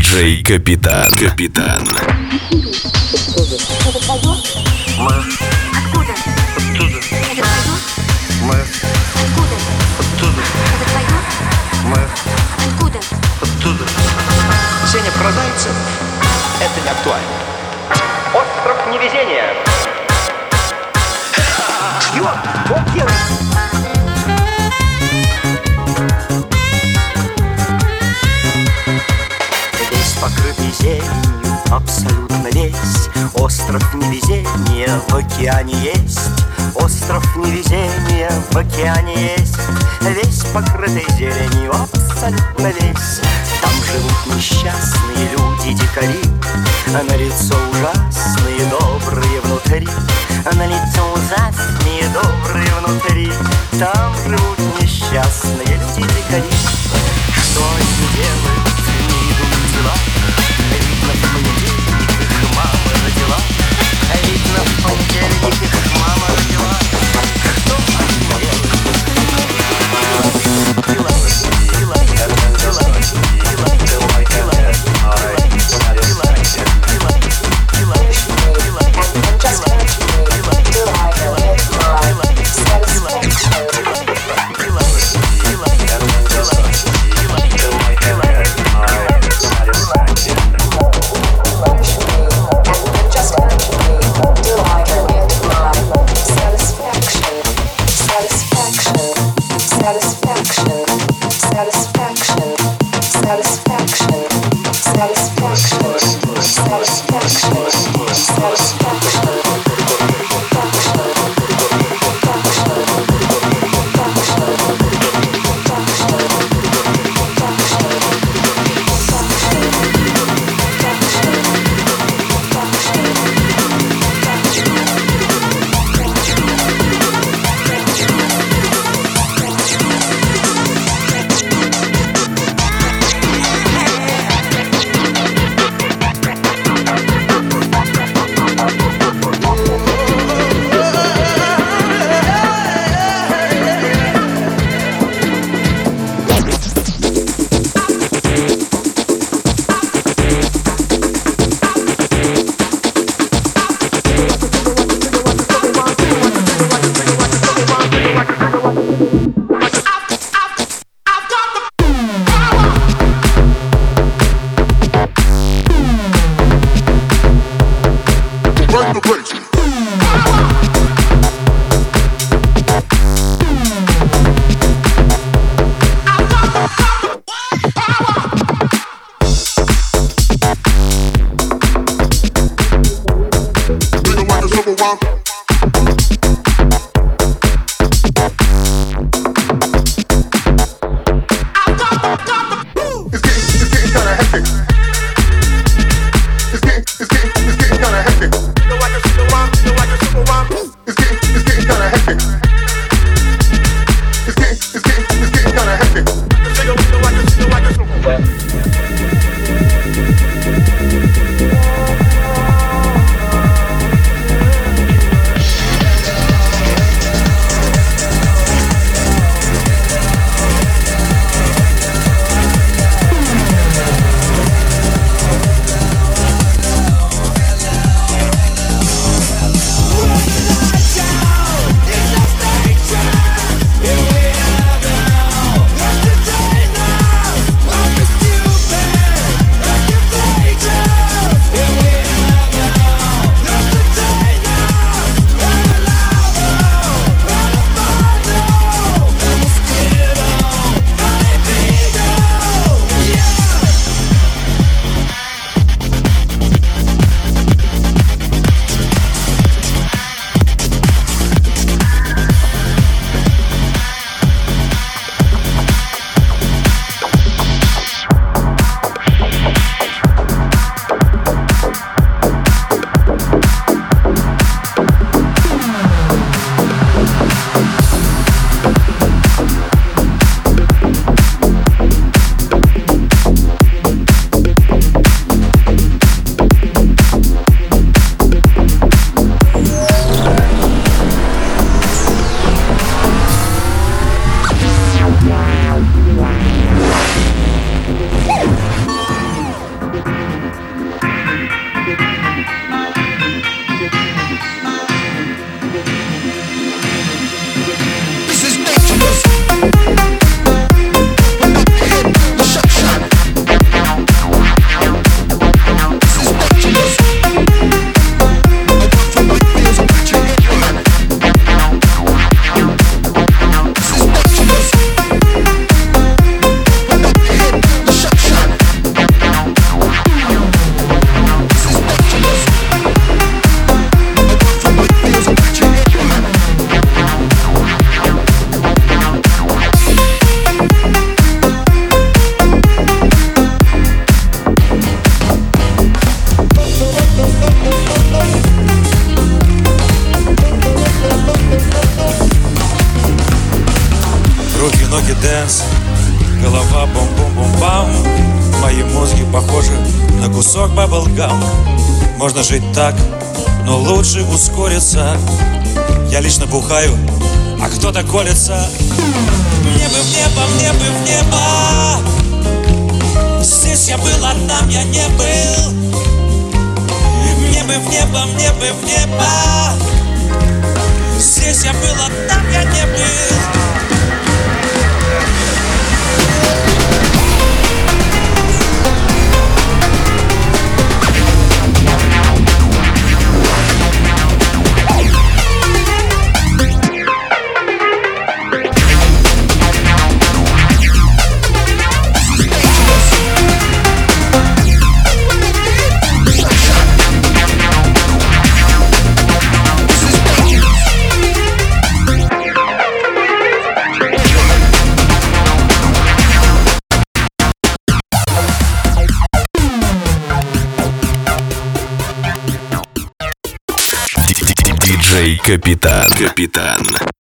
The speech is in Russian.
Диджей Капитан. Капитан. Это твое? Мы. Откуда? Оттуда. Это твое? Мы. Откуда? Оттуда. Это твое? Мы. Откуда? Оттуда. Сеня про зайцев — это не актуально. Остров невезения. Шпион! Вот дело. Весь покрытый зеленью, абсолютно весь. Остров невезения в океане есть. Остров невезения в океане есть. Весь покрытый зеленью, абсолютно весь. Там живут несчастные люди, дикари, а на лицо ужасные, добрые внутри. А на лицо ужасные, добрые внутри. Там живут несчастные люди, дикари. Что они делают, не идут дела. Видно, в понедельник их мама родила. Видно, в понедельник их мама родила. Что они делают? музыке дэнс, голова бум-бум-бум-бам. Мои мозги похожи на кусок баблгам. Можно жить так, но лучше ускориться. Я лично бухаю, а кто-то колется. Мне бы в небо, мне бы в небо. Здесь я был, а там я не был. Мне бы в небо, мне бы в небо. Здесь я был, а там я не был. Диджей Капитан.